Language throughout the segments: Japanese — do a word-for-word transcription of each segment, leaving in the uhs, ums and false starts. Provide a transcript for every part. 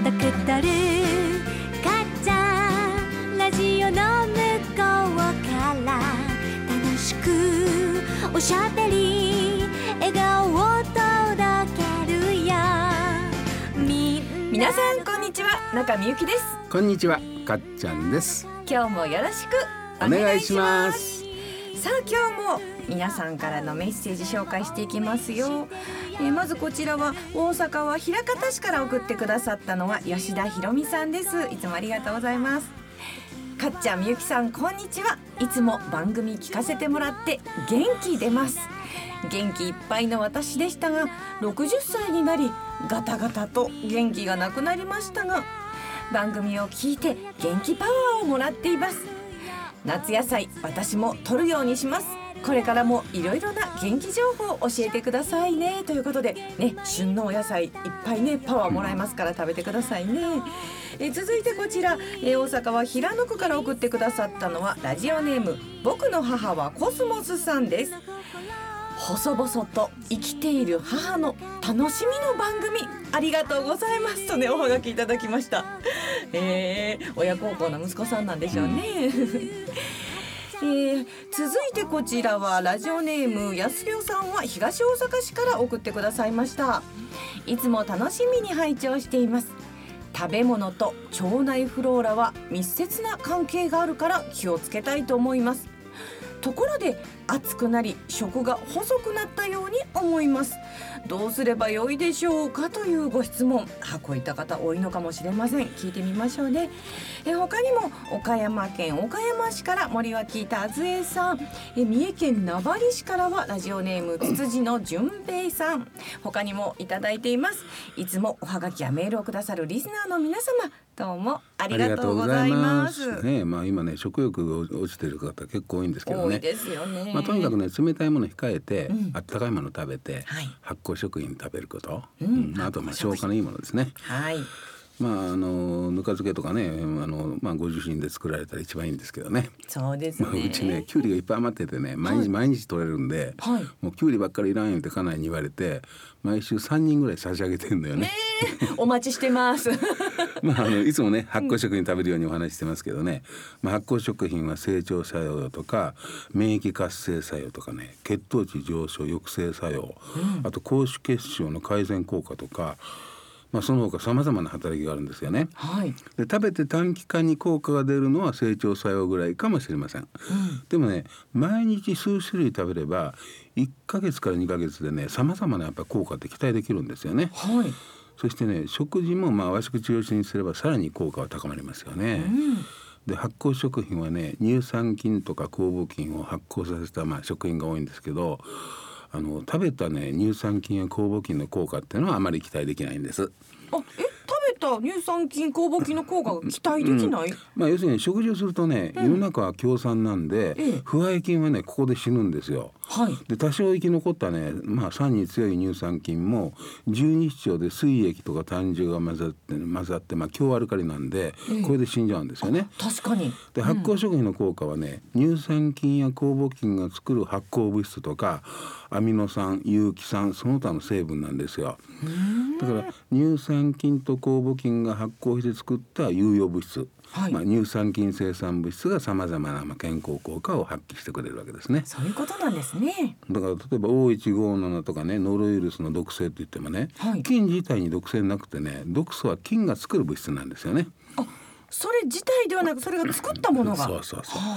ドクトルかっちゃんラジオの向こうから楽しくおしゃべり笑顔を届けるよ。み皆さんこんにちは、中みゆきです。 こんにちは、かっちゃんです。 今日もよろしくお願いします。 さあ今日も皆さんからのメッセージ紹介していきますよ。えー、まずこちらは大阪は枚方市から送ってくださったのは吉田ひろみさんです。いつもありがとうございます。かっちゃん、みゆきさん、こんにちは。いつも番組聞かせてもらって元気出ます。元気いっぱいの私でしたが、ろくじゅっさいになりガタガタと元気がなくなりましたが、番組を聞いて元気パワーをもらっています。夏野菜、私も取るようにします。これからもいろいろな元気情報を教えてくださいね、ということでね、旬のお野菜いっぱいねパワーもらえますから食べてくださいね。え続いてこちら、え大阪は平野区から送ってくださったのはラジオネーム僕の母はコスモスさんです。細々と生きている母の楽しみの番組ありがとうございますとね、おはがきいただきました。えー、親孝行の息子さんなんでしょうね。えー、続いてこちらはラジオネームやすりょうさんは東大阪市から送ってくださいました。いつも楽しみに拝聴しています。食べ物と腸内フローラは密接な関係があるから気をつけたいと思います。ところで暑くなり食が細くなったように思います。どうすればよいでしょうか、というご質問。あ、こういった方多いのかもしれません。聞いてみましょうね。え他にも岡山県岡山市から森脇田津さん、え三重県名張市からはラジオネームつつじのじゅんぺいさん、他にもいただいています。いつもおはがきやメールをくださるリスナーの皆様、どうもありがとうございます。 ね、まあ、今ね食欲が落ちている方結構多いんですけどね。 多いですよね。 まあ、とにかくね冷たいもの控えて、うん、あったかいもの食べて、 はい、 発酵食品食べること、 うんうん、あとまあ消化のいいものですね。 はい、 まあ、あのぬか漬けとかね、あの、まあ、ご自身で作られたら一番いいんですけどね。 そうですね。 まあ、うちねきゅうりがいっぱい余っててね、毎日、はい、毎日取れるんで、はい、もうきゅうりばっかりいらんよって家内に言われて毎週さんにんぐらい差し上げてるんだよね。 ねお待ちしてます。 まあ、あのいつもね発酵食品食べるようにお話ししてますけどね、まあ、発酵食品は成長作用とか免疫活性作用とかね、血糖値上昇抑制作用、うん、あと高脂血症の改善効果とか、まあ、その他さまざまな働きがあるんですよね。 はい、 で食べて短期間に効果が出るのは成長作用ぐらいかもしれません。うん、でもね毎日数種類食べればいっかげつからにかげつでねさまざまなやっぱ効果って期待できるんですよね。 はい、 そしてね食事もまあ和食中心にすればさらに効果は高まりますよね。うん、で発酵食品はね乳酸菌とか酵母菌を発酵させたまあ食品が多いんですけど、あの食べたね乳酸菌や酵母菌の効果っていうのはあまり期待できないんです。 あ、え食べた乳酸菌酵母菌の効果が期待できない、うん、 まあ、要するに食事をするとね、うん、胃の中は強酸なんで、ええ、不合菌はねここで死ぬんですよ。はい、で多少生き残ったね、まあ、酸に強い乳酸菌も十二指腸で水液とか胆汁が混ざって混ざって、まあ、強アルカリなんで、ええ、これで死んじゃうんですよね。 確かに。 で発酵食品の効果はね、うん、乳酸菌や酵母菌が作る発酵物質とかアミノ酸、有機酸、その他の成分なんですよ。だから乳酸菌と酵母菌が発酵して作った有用物質、はい、まあ、乳酸菌生産物質がさまざまな健康効果を発揮してくれるわけですね。 そういうことなんですね。 だから例えば オーいちごーなな とかねノロウイルスの毒性といってもね、はい、菌自体に毒性なくてね、毒素は菌が作る物質なんですよね。 あ、それ自体ではなくそれが作ったものがそうそうそう。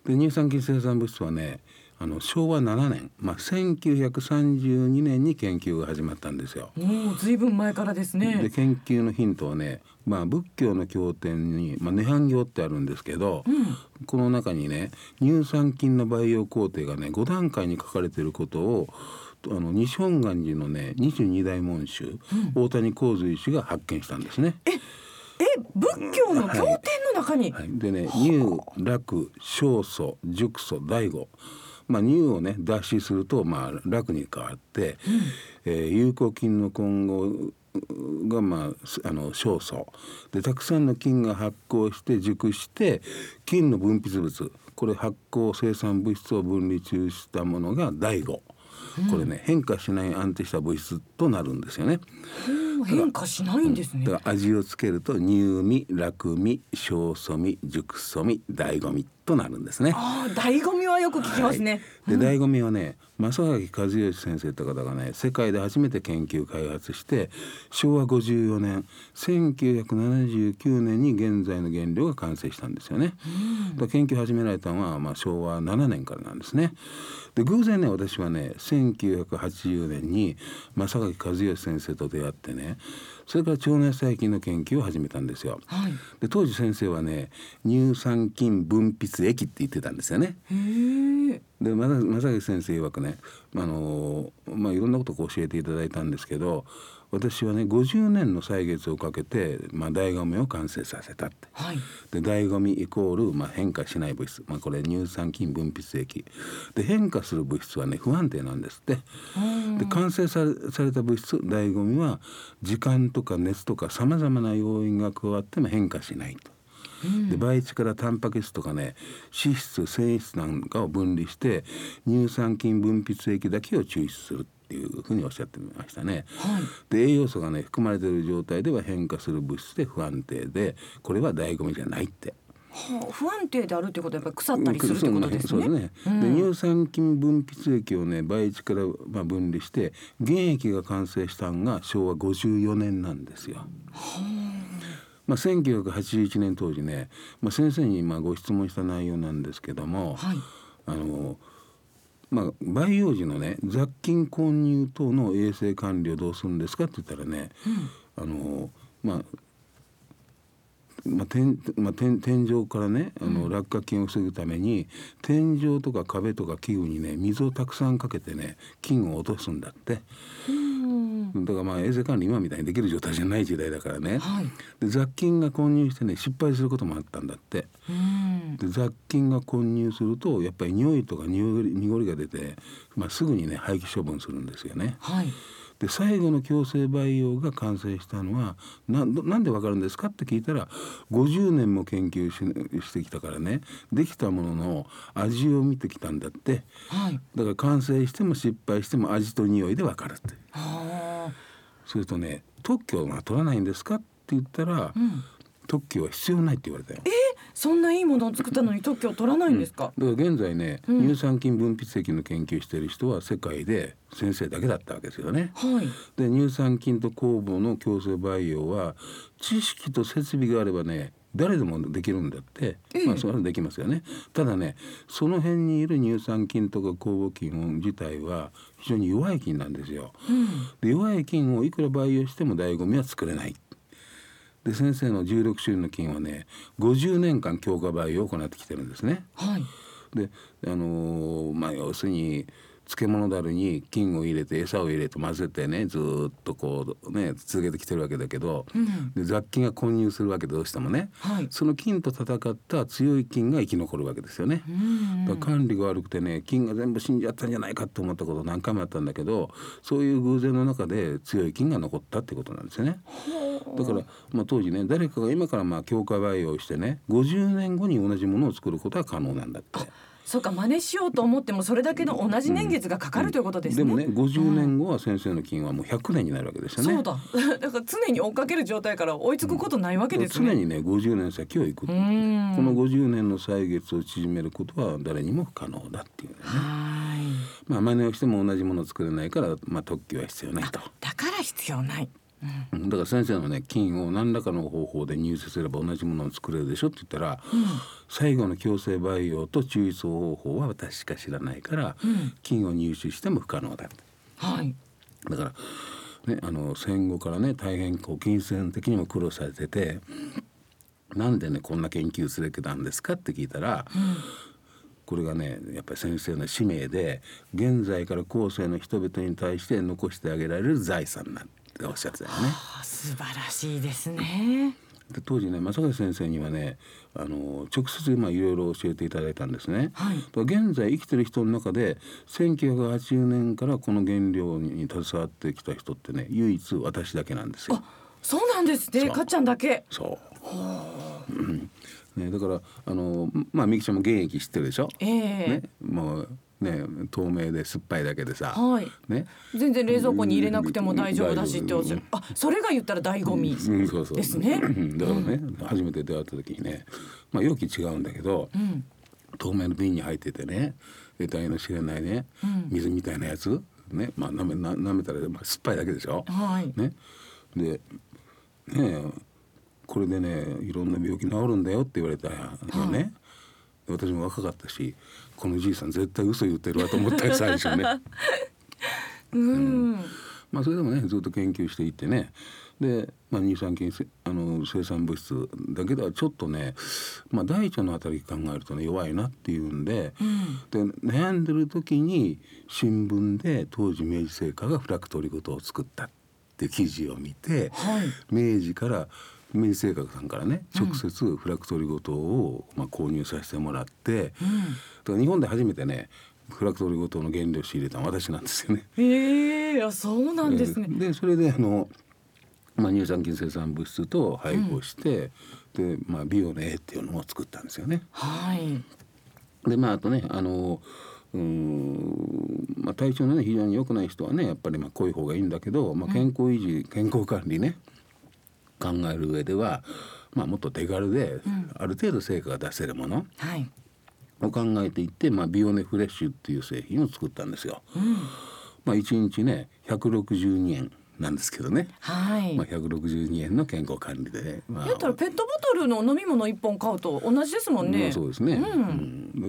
で乳酸菌生産物質はねあのしょうわななねん、まあ、せんきゅうひゃくさんじゅうにねんに研究が始まったんですよ。 もうずいぶん前からですね。 で研究のヒントはね、まあ、仏教の経典に、まあ、涅槃経ってあるんですけど、うん、この中にね乳酸菌の培養工程がねごだんかいに書かれていることをあの西本願寺のねにじゅうにだい門宗、うん、大谷洪水氏が発見したんですね。 ええ仏教の経典の中に、 はいはい、でね乳楽小素熟素大悟、まあ、乳をね脱脂すると、まあ、楽に変わって、うん、えー、有効菌の混合が、まあ、あの小素でたくさんの菌が発酵して熟して菌の分泌物、これ発酵生産物質を分離中したものが大悟、これね変化しない安定した物質となるんですよね。 変化しないんですね。 だから味をつけると入味、楽味、小粗味、熟粗味、醍醐味となるんですね。 ああ、醍醐味はよく聞きますね。 はい、で、醍醐味はね、正垣和義先生って方がね、世界で初めて研究開発してしょうわごじゅうよねんせんきゅうひゃくななじゅうきゅうねんに現在の原料が完成したんですよね。だから研究始められたのは、まあ、しょうわななねんからなんですね。で、偶然ね、私はねせんきゅうひゃくはちじゅうねんに正垣和義先生と出会ってね、それから腸内細菌の研究を始めたんですよ。はい、で、当時先生はね、乳酸菌分泌液って言ってたんですよね。へー。で、正垣先生曰くね、あのーまあ、いろんなことを教えていただいたんですけど、私はねごじゅうねんの歳月をかけて、まあ、醍醐味を完成させたって、はい、で醍醐味イコール、まあ、変化しない物質、まあ、これ乳酸菌分泌液で、変化する物質はね不安定なんですって。で、完成され、された物質醍醐味は時間とか熱とかさまざまな要因が加わっても変化しないと。で、培地からタンパク質とかね、脂質、繊維質なんかを分離して乳酸菌分泌液だけを抽出するっていうふうにおっしゃってましたね。はい、で、栄養素がね含まれている状態では変化する物質で不安定で、これは醍醐味じゃないって。 はあ、不安定であるってことはやっぱり腐ったりするってことですね。 そうですね。うん、で、乳酸菌分泌液をね培地からまあ分離して原液が完成したのがしょうわごじゅうよねんなんですよ。はあ、まあ、せんきゅうひゃくはちじゅういちねん当時ね、まあ、先生にまあご質問した内容なんですけども、はい、あのまあ、培養時のね雑菌混入等の衛生管理をどうするんですかって言ったらね、うん、あのまあまあ天まあ、天, 天井からねあの落下菌を防ぐために、天井とか壁とか器具にね水をたくさんかけてね菌を落とすんだって。だからまあ衛生管理今みたいにできる状態じゃない時代だからね、はい、で雑菌が混入してね失敗することもあったんだって。で、雑菌が混入するとやっぱり匂いとか濁り、濁りが出て、まあ、すぐにね廃棄処分するんですよね。はい、で、最後の強制培養が完成したのは な, なんでわかるんですかって聞いたら、ごじゅうねんも研究 し, してきたからね、できたものの味を見てきたんだって。はい、だから完成しても失敗しても味と匂いでわかるって。はあ、それとね、特許は取らないんですかって言ったら、うん、特許は必要ないって言われたよ。 えー、そんないいものを作ったのに特許を取らないんですか？ うん、だから現在ね、うん、乳酸菌分泌液の研究している人は世界で先生だけだったわけですよね。はい、で、乳酸菌と酵母の共生培養は知識と設備があればね誰でもできるんだって、ええ、まあ、それはできますよね。ただね、その辺にいる乳酸菌とか酵母菌自体は非常に弱い菌なんですよ。うん、で、弱い菌をいくら培養しても醍醐味は作れない。で、先生のじゅうろくしゅるいの菌はねごじゅうねんかん強化培養を行ってきてるんですね。はい、で、あのーまあ、要するに漬物だるに菌を入れて餌を入れて混ぜてねずっとこうね続けてきてるわけだけど、うん、で雑菌が混入するわけでどうしてもね、はい、その菌と戦った強い菌が生き残るわけですよね。うんうん、だから管理が悪くてね菌が全部死んじゃったんじゃないかと思ったこと何回もあったんだけど、そういう偶然の中で強い菌が残ったってことなんですよね。だから、まあ、当時ね誰かが今からまあ強化培養してねごじゅうねんごに同じものを作ることは可能なんだって。 そうか、真似しようと思ってもそれだけの同じ年月がかかる、うん、ということですね。 でもねごじゅうねんごは先生の菌はもうひゃくねんになるわけですよね。 そうだだから常に追っかける状態から追いつくことないわけですね。 常にねごじゅうねん先を行く。このごじゅうねんの歳月を縮めることは誰にも不可能だっていうね。はい、まあ、真似をしても同じものを作れないから、まあ、特許は必要ないと。 だから必要ない。 うん、だから先生のね菌を何らかの方法で入手すれば同じものを作れるでしょって言ったら、うん、最後の強制培養と抽出方法は私しか知らないから、うん、菌を入手しても不可能だって。はい、だから、ね、あの戦後からね大変こう金銭的にも苦労されてて、なんでねこんな研究するべきなんですかって聞いたら、うん、これがねやっぱり先生の使命で現在から後世の人々に対して残してあげられる財産なんっておっしゃってたよね。 はあ、素晴らしいですね。 で、当時ね正垣先生にはねあの直接まあいろいろ教えていただいたんですね。はい、現在生きてる人の中でせんきゅうひゃくはちじゅうねんからこの原料に携わってきた人ってね唯一私だけなんですよ。 あ、そうなんですね。かっちゃんだけ。 そう、うんね、だからあのまあみきちゃんも現役知ってるでしょ。えーね、もうね、透明で酸っぱいだけでさ、 はいね、 全然冷蔵庫に入れなくても大丈夫だしっておっしゃる。あ、それが言ったら醍醐味ですね。 だからね、うん、初めて出会った時にね、まあ、容器違うんだけど、うん、透明の瓶に入っててね、得体の知れないね、うん、水みたいなやつ、ね、まあ、舐め、な、舐めたら、まあ、酸っぱいだけでしょ、はいね、でね、これでねいろんな病気治るんだよって言われたよね、はい、私も若かったし、このじいさん絶対嘘言ってるわと思ったよ最初ねうん、うん、まあそれでもねずっと研究していってね、で、まあ、乳酸菌あの生産物質だけではちょっとね、まあ、大腸のあたり考えるとね弱いなっていうんで、うん、で悩んでる時に新聞で当時明治製菓がフラクトリゴ糖を作ったって記事を見て、はい、明治から明治製菓さんからね直接フラクトリゴ糖を、まあ、購入させてもらって、うん、だから日本で初めてねフラクトリゴ糖の原料を仕入れたのは私なんですよね。 えー、そうなんですね。 でそれであの、まあ、乳酸菌生産物質と配合して、うん、でまあ、ビオネ A っていうのを作ったんですよね。はい、でまああとねあのうーん、まあ、体調のね非常に良くない人はねやっぱりまあ濃い方がいいんだけど、まあ、健康維持、うん、健康管理ね考える上では、まあ、もっと手軽で、うん、ある程度成果が出せるものを考えていって、まあ、ビオネフレッシュっていう製品を作ったんですよ。うん、まあ、いちにちねひゃくろくじゅうにえんなんですけどね、はいまあ、ひゃくろくじゅうにえんの健康管理で、ねまあ、 やったらペットボトルの飲み物いっぽん買うと同じですもんね。 まあ、そうですね、うんうん、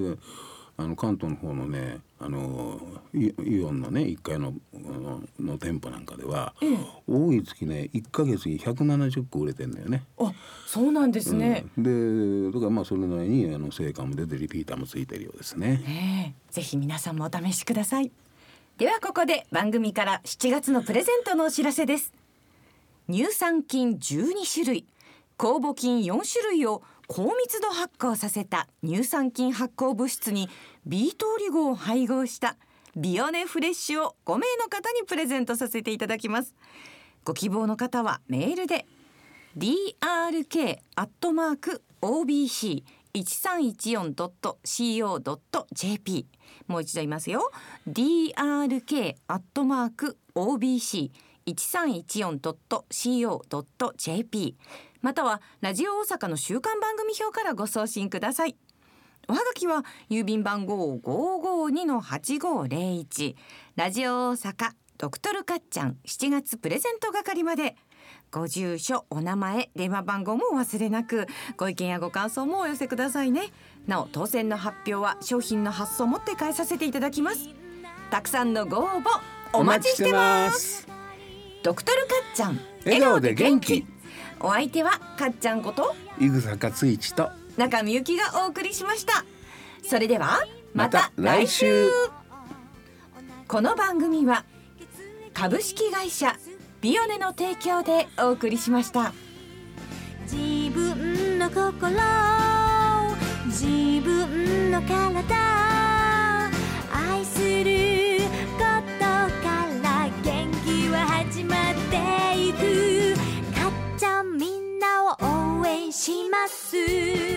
であの関東の方のねあの イ, イオンのねいっかい の, の店舗なんかでは、ええ、多い月ねいっかげつにひゃくななじゅっこ売れてんだよね。 あ、そうなんですね、 うん、でだからまあそれなりにあの成果も出てリピーターもついてるようですね、 えー、ぜひ皆さんもお試しください。ではここで番組からしちがつのプレゼントのお知らせです。乳酸菌じゅうにしゅるい、酵母菌よんしゅるいを高密度発酵させた乳酸菌発酵物質にビートーリゴを配合したビオネフレッシュをごめいの方にプレゼントさせていただきます。ご希望の方はメールで ディーアールケー アットマーク オービーシーいちさんいちよん ドット シーオー ドット ジェーピー もう一度言いますよ。 ディーアールケー アットマーク オービーシーいちさんいちよん ドット シーオー ドット ジェーピー またはラジオ大阪の週刊番組表からご送信ください。おはがきは郵便番号 ごーごーにのはちごーぜろいち ラジオ大阪ドクトルかっちゃんしちがつプレゼント係まで。ご住所、お名前、電話番号もお忘れなく、ご意見やご感想もお寄せくださいね。なお当選の発表は商品の発送をもって返させていただきます。たくさんのご応募お待ちしてます。ドクトルかっちゃん笑顔で元気。 お相手はかっちゃんこと井草克一と中みゆきがお送りしました。それではまた来週。この番組は株式会社ビオネの提供でお送りしました。 自分の心、自分の体、愛することから元気は始まっていく。かっちゃんみんなを応援します。